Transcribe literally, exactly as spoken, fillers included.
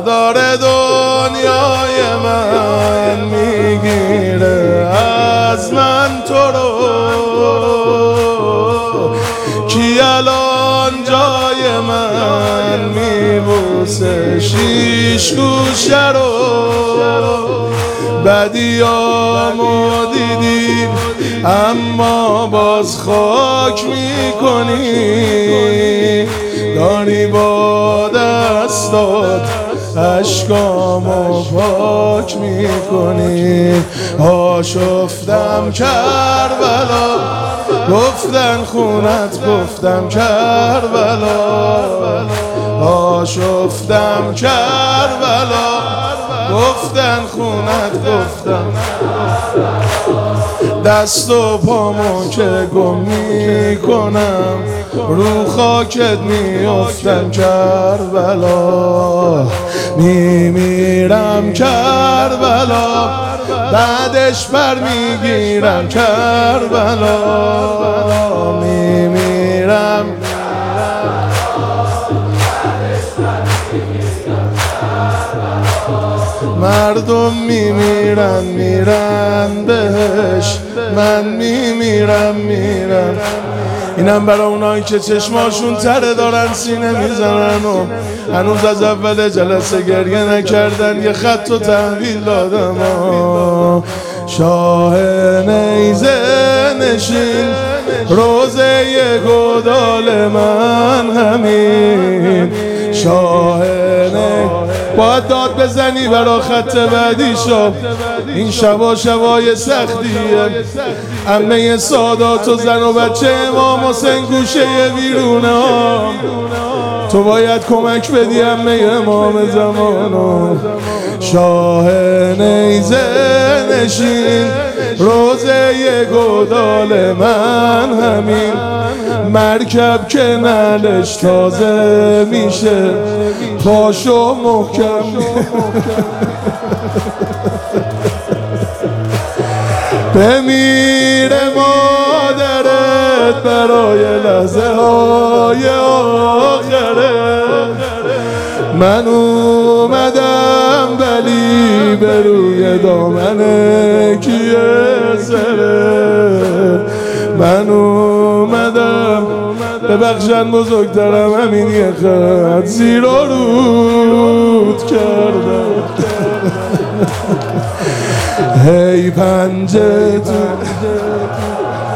داره دنیای من میگیره از من تو رو. کی الان جای من میبوسه شیش گوشه رو؟ بدیامو دیدیم اما باز خاک میکنی. داری با دستات اشکامو پاک میکنی. آشفتم کربلا گفتن خونت، گفتم کربلا. آشفتم کربلا گفتن خونت، گفتم دست و پامو که گم میکنم رو خاکت میافتم کربلا. میمیرم کربلا بعدش بر میگیرم کربلا. میمیرم مردم میمیرن میرن بهش، من میمیرم میرم. اینم برای اونایی که چشماشون تره دارن سینه میزنن و هنوز از اول جلسه گریه نکردن. یه خط و تحویل دادم شاه نیزه نشین روزه گودال من همین. شاه باید داد بزنی برا خط بعدی شو. این شبا شبای سختیه. عمه سادات و زن و بچه امام حسین گوشه بیرونه. تو باید کمک بدی عمه امام زمانو. شاه نیزه نشین روزه گودال من همین. مرکب که نلش تازه میشه پاشو محکم. بمیره مادرت برای لحظه های آخره. من اومدم ولی به روی دامنه کیه سره. من اومدم ببخشن بزرگترم همین یه خط زیر و رود کردم. هی پنجه تو